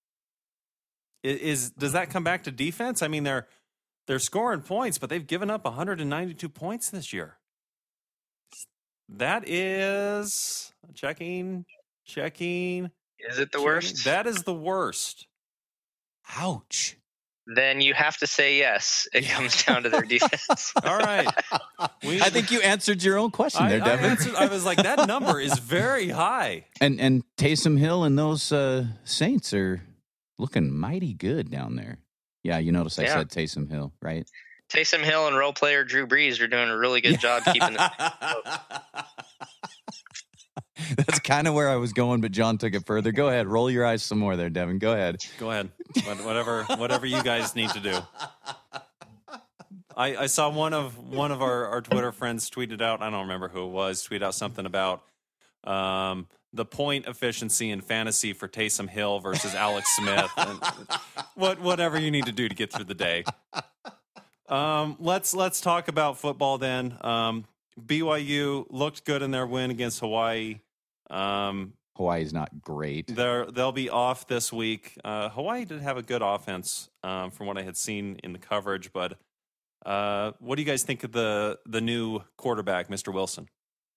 Does that come back to defense? I mean, they're scoring points, but they've given up 192 points this year. That is checking. Is it the worst? That is the worst. Ouch. Then you have to say yes. It comes down to their defense. All right. I think you answered your own question there, Devin. I was like, that number is very high. And Taysom Hill and those Saints are looking mighty good down there. Yeah, you notice I said Taysom Hill, right? Taysom Hill and role player Drew Brees are doing a really good job keeping them. That's kind of where I was going, but John took it further. Go ahead. Roll your eyes some more there, Devin. Go ahead. Go ahead. Whatever you guys need to do. I saw one of our Twitter friends tweeted out, I don't remember who it was, tweet out something about the point efficiency in fantasy for Taysom Hill versus Alex Smith. And whatever you need to do to get through the day. Let's talk about football then. BYU looked good in their win against Hawaii. Hawaii's not great. They'll be off this week. Hawaii did have a good offense from what I had seen in the coverage, but what do you guys think of the new quarterback, Mr. Wilson?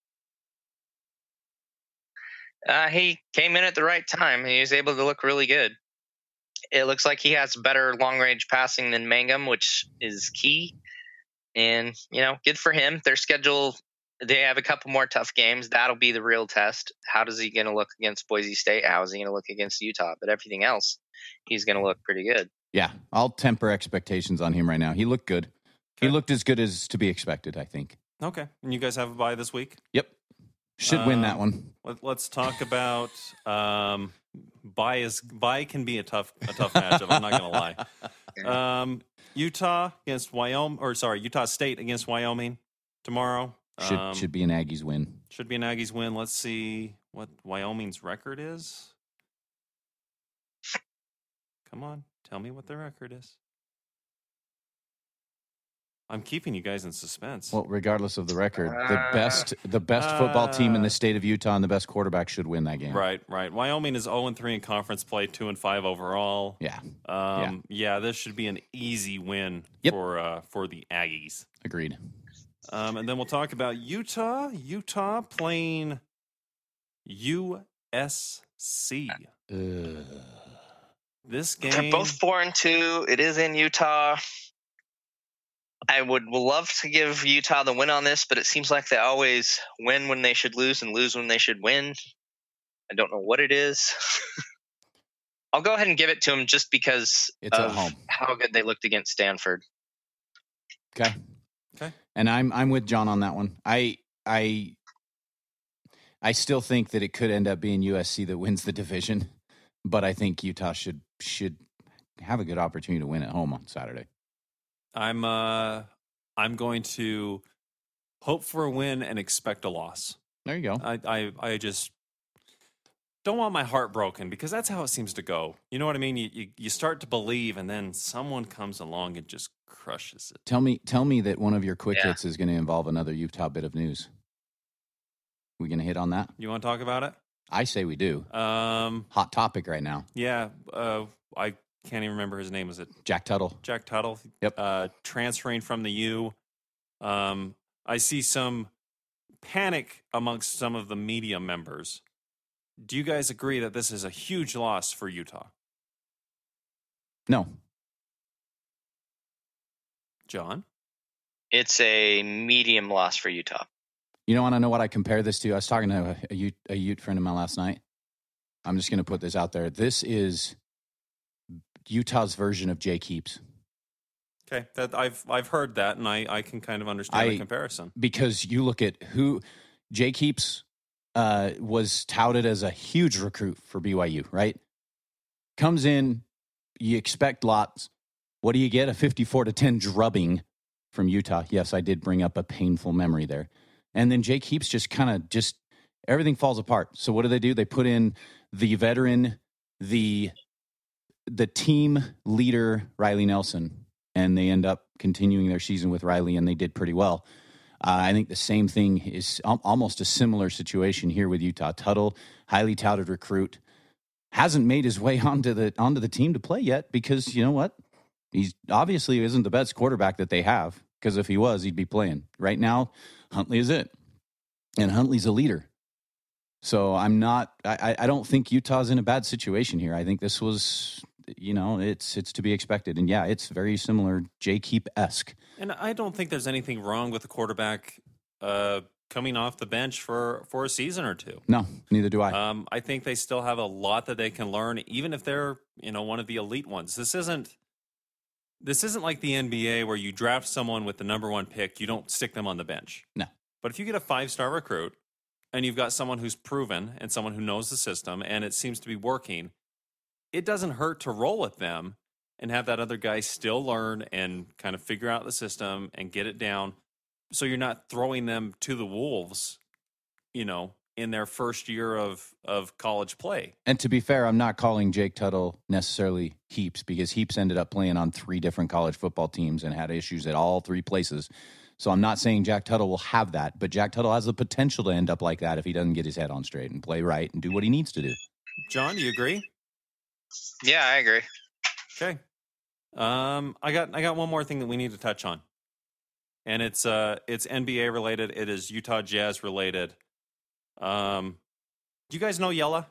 He came in at the right time. He was able to look really good. It looks like he has better long-range passing than Mangum, which is key. And, good for him. Their schedule, they have a couple more tough games. That'll be the real test. How is he going to look against Boise State? How is he going to look against Utah? But everything else, he's going to look pretty good. Yeah, I'll temper expectations on him right now. He looked good. Okay. He looked as good as to be expected, I think. Okay. And you guys have a bye this week? Yep. Should win that one. Let's talk about bye can be a tough matchup. I'm not going to lie. Utah State against Wyoming tomorrow. Should be an Aggies win. Should be an Aggies win. Let's see what Wyoming's record is. Come on, tell me what their record is. I'm keeping you guys in suspense. Well, regardless of the record, the best football team in the state of Utah and the best quarterback should win that game. Right. Wyoming is 0-3 in conference play, 2-5 overall. Yeah. This should be an easy win for the Aggies. Agreed. And then we'll talk about Utah. Utah playing USC. Ugh. This They're game, both 4-2. It is in Utah. I would love to give Utah the win on this, but it seems like they always win when they should lose and lose when they should win. I don't know what it is. I'll go ahead and give it to them just because It's at of home. how good they looked against Stanford. Okay. And I'm with John on that one. I still think that it could end up being USC that wins the division, but I think Utah should have a good opportunity to win at home on Saturday. I'm going to hope for a win and expect a loss. There you go. I just don't want my heart broken because that's how it seems to go. You know what I mean? You start to believe, and then someone comes along and just crushes it. Tell me that one of your quick hits is going to involve another Utah bit of news. We going to hit on that? You want to talk about it? I say we do. Hot topic right now. Yeah. I can't even remember his name. Was it Jack Tuttle? Jack Tuttle. Yep. Transferring from the U. I see some panic amongst some of the media members. Do you guys agree that this is a huge loss for Utah? No. John? It's a medium loss for Utah. You don't want to know what I compare this to? I was talking to a Ute friend of mine last night. I'm just going to put this out there. This is Utah's version of Jake Heaps. Okay, that I've heard that, and I can kind of understand the comparison. Because you look at who Jake Heaps was touted as a huge recruit for BYU, right? Comes in, you expect lots. What do you get? A 54-10 drubbing from Utah. Yes, I did bring up a painful memory there. And then Jake Heaps just everything falls apart. So what do? They put in the veteran, the team leader, Riley Nelson, and they end up continuing their season with Riley, and they did pretty well. I think the same thing is almost a similar situation here with Utah. Tuttle, highly touted recruit, hasn't made his way onto the team to play yet because you know what? He's obviously isn't the best quarterback that they have, because if he was, he'd be playing. Right now, Huntley is it. And Huntley's a leader. So I don't think Utah's in a bad situation here. I think this was, it's to be expected. And yeah, it's very similar Jake Heap-esque. And I don't think there's anything wrong with the quarterback coming off the bench for a season or two. No, neither do I. I think they still have a lot that they can learn, even if they're, one of the elite ones. This isn't like the NBA where you draft someone with the number one pick, you don't stick them on the bench. No. But if you get a 5-star recruit and you've got someone who's proven and someone who knows the system and it seems to be working, it doesn't hurt to roll with them and have that other guy still learn and kind of figure out the system and get it down, so you're not throwing them to the wolves, in their first year of college play. And to be fair, I'm not calling Jake Tuttle necessarily Heaps, because Heaps ended up playing on 3 different college football teams and had issues at all 3 places. So I'm not saying Jack Tuttle will have that, but Jack Tuttle has the potential to end up like that if he doesn't get his head on straight and play right and do what he needs to do. John, do you agree? Yeah, I agree. Okay. I got one more thing that we need to touch on. And it's NBA related. It is Utah Jazz related. Do you guys know Yella?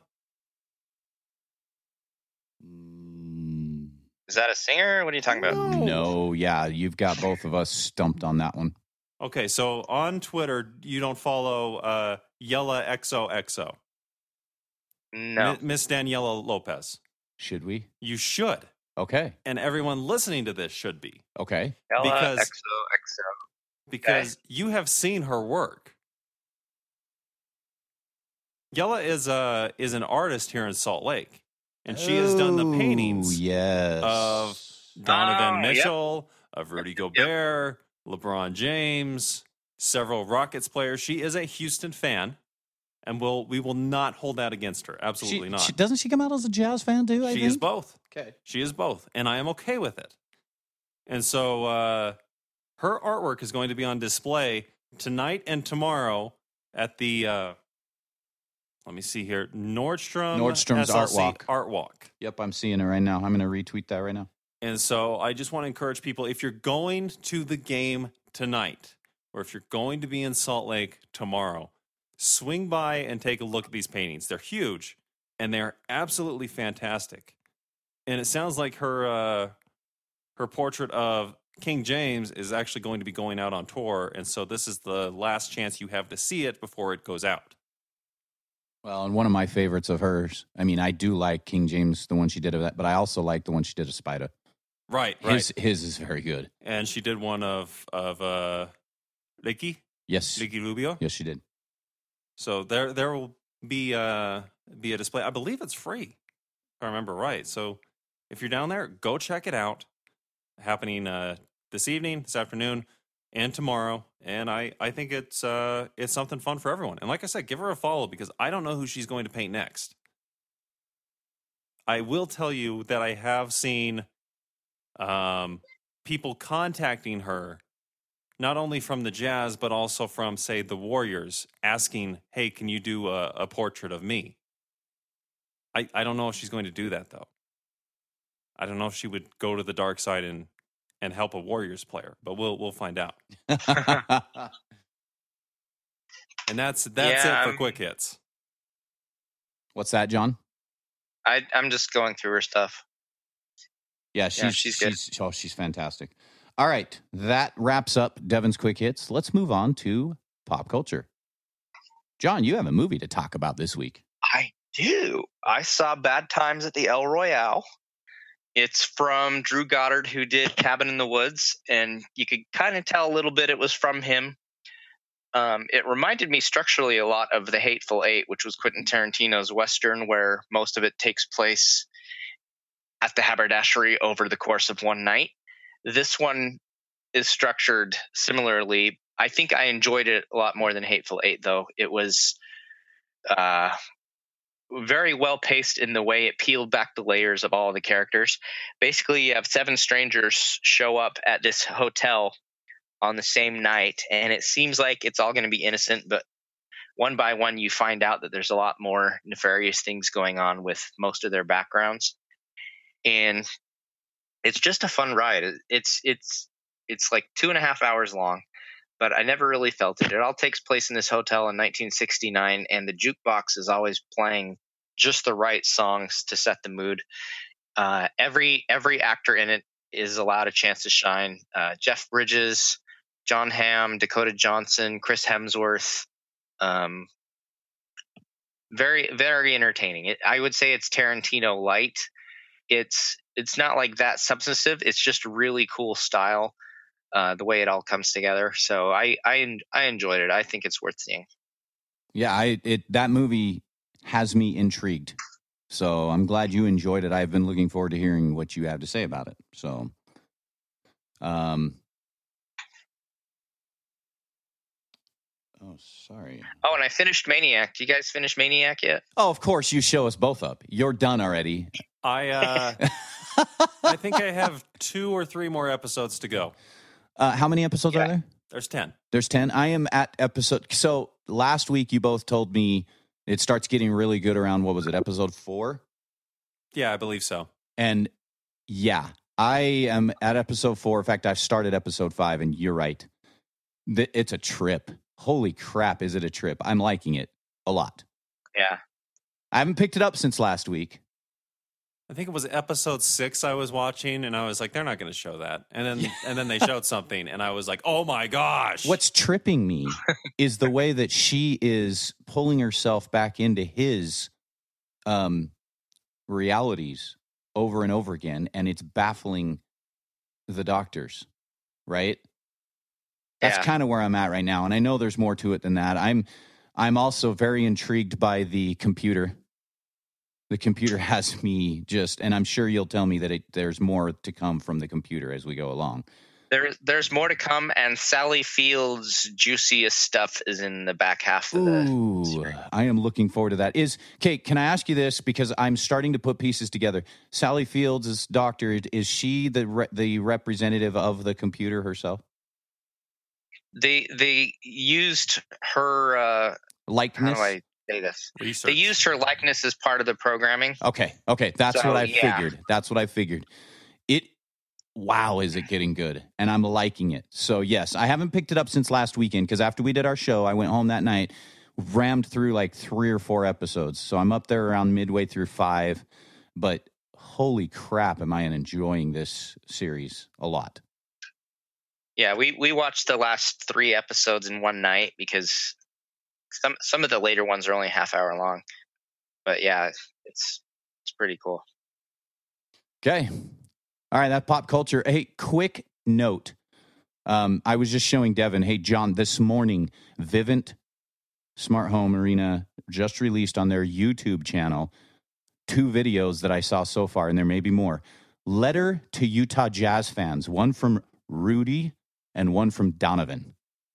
Is that a singer? What are you talking about? No, yeah, you've got both of us stumped on that one. Okay, so on Twitter, you don't follow Yella XOXO. No. Miss Daniela Lopez. Should we? You should. Okay. And everyone listening to this should be. Okay. Ella XOXO. Because you have seen her work. Yella is an artist here in Salt Lake, and she has done the paintings of Donovan Mitchell, of Rudy Gobert, LeBron James, several Rockets players. She is a Houston fan, and we will not hold that against her. Absolutely not. Doesn't she come out as a Jazz fan too? She is both. Okay. She is both, and I am okay with it. And so her artwork is going to be on display tonight and tomorrow at the let me see here, Nordstrom's SLC Art Walk. Yep, I'm seeing it right now. I'm going to retweet that right now. And so I just want to encourage people, if you're going to the game tonight, or if you're going to be in Salt Lake tomorrow, swing by and take a look at these paintings. They're huge, and they're absolutely fantastic. And it sounds like her portrait of King James is actually going to be going out on tour, and so this is the last chance you have to see it before it goes out. Well, and one of my favorites of hers, I mean, I do like King James, the one she did of that, but I also like the one she did of Spida. Right. His is very good. And she did one of Ricky? Yes. Ricky Rubio? Yes, she did. So there will be a display. I believe it's free, if I remember right. So if you're down there, go check it out. Happening this evening, this afternoon, and tomorrow. And I think it's something fun for everyone. And like I said, give her a follow because I don't know who she's going to paint next. I will tell you that I have seen people contacting her, not only from the Jazz, but also from, say, the Warriors, asking, hey, can you do a portrait of me? I don't know if she's going to do that, though. I don't know if she would go to the dark side and help a Warriors player, but we'll find out. And that's it for quick hits. What's that, John? I'm just going through her stuff. Yeah, she's good. She's fantastic. All right, that wraps up Devin's quick hits. Let's move on to pop culture. John, you have a movie to talk about this week. I do. I saw Bad Times at the El Royale. It's from Drew Goddard, who did Cabin in the Woods, and you could kind of tell a little bit it was from him. It reminded me structurally a lot of The Hateful Eight, which was Quentin Tarantino's Western, where most of it takes place at the haberdashery over the course of one night. This one is structured similarly. I think I enjoyed it a lot more than Hateful Eight, though. It was very well paced in the way it peeled back the layers of all the characters. Basically, you have 7 strangers show up at this hotel on the same night, and it seems like it's all going to be innocent, but one by one you find out that there's a lot more nefarious things going on with most of their backgrounds. And it's just a fun ride. It's like 2.5 hours long, but I never really felt it. It all takes place in this hotel in 1969, and the jukebox is always playing just the right songs to set the mood. Every actor in it is allowed a chance to shine. Jeff Bridges, John Hamm, Dakota Johnson, Chris Hemsworth. Very, very entertaining. I would say it's Tarantino light. It's not like that substantive. It's just really cool style. The way it all comes together. So I enjoyed it. I think it's worth seeing. Yeah, that movie has me intrigued. So I'm glad you enjoyed it. I've been looking forward to hearing what you have to say about it. So, oh, sorry. Oh, and I finished Maniac. Do you guys finish Maniac yet? Oh, of course. You show us both up. You're done already. I think I have 2 or 3 more episodes to go. How many episodes are there? There's 10. There's 10. I am at episode. So last week you both told me it starts getting really good around, what was it, episode 4? Yeah, I believe so. And yeah, I am at episode 4. In fact, I've started episode 5, and you're right. It's a trip. Holy crap, is it a trip? I'm liking it a lot. Yeah. I haven't picked it up since last week. I think it was episode 6 I was watching, and I was like, they're not going to show that. And then they showed something, and I was like, oh my gosh. What's tripping me is the way that she is pulling herself back into his realities over and over again, and it's baffling the doctors, right? That's kind of where I'm at right now, and I know there's more to it than that. I'm also very intrigued by the computer. The computer has me and I'm sure you'll tell me that there's more to come from the computer as we go along. There's more to come, and Sally Field's juiciest stuff is in the back half of the series. I am looking forward to that. Kate, can I ask you this? Because I'm starting to put pieces together. Sally Field's doctor, is she the representative of the computer herself? They used her likeness. How do I say this? Research. They used her likeness as part of the programming. Okay. That's what I figured. That's what I figured. Wow, is it getting good? And I'm liking it. So yes, I haven't picked it up since last weekend because after we did our show, I went home that night. rammed through like 3 or 4 episodes. So I'm up there around midway through 5, but holy crap, am I enjoying this series a lot. Yeah, we watched the last 3 episodes in one night because some of the later ones are only a half hour long. But yeah, it's pretty cool. Okay. All right, that pop culture. Hey, quick note. I was just showing Devin, hey, John, this morning, Vivint Smart Home Arena just released on their YouTube channel 2 videos that I saw so far, and there may be more. Letter to Utah Jazz fans, one from Rudy and one from Donovan.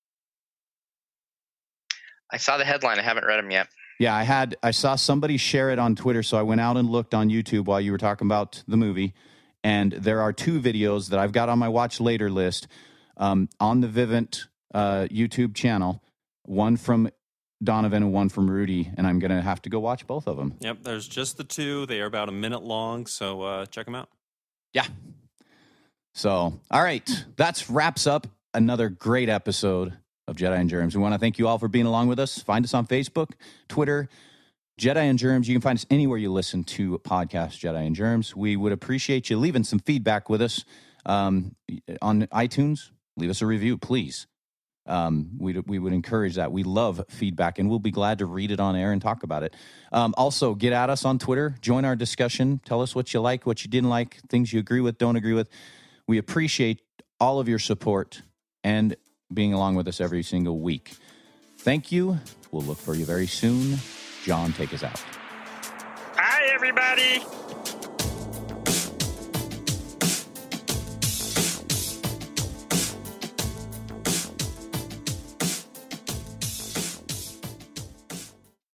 I saw the headline. I haven't read them yet. Yeah, I saw somebody share it on Twitter, so I went out and looked on YouTube while you were talking about the movie, and there are 2 videos that I've got on my watch later list on the Vivint YouTube channel, one from Donovan and one from Rudy, and I'm going to have to go watch both of them. Yep, there's just the 2. They are about a minute long, so check them out. Yeah. So, all right, that wraps up another great episode of Jedi and Germs. We want to thank you all for being along with us. Find us on Facebook, Twitter, Jedi and Germs. You can find us anywhere you listen to podcasts, Jedi and Germs. We would appreciate you leaving some feedback with us on iTunes. Leave us a review, please. We would encourage that. We love feedback, and we'll be glad to read it on air and talk about it. Also, get at us on Twitter. Join our discussion. Tell us what you like, what you didn't like, things you agree with, don't agree with. We appreciate all of your support and being along with us every single week. Thank you. We'll look for you very soon. John, take us out. Hi, everybody.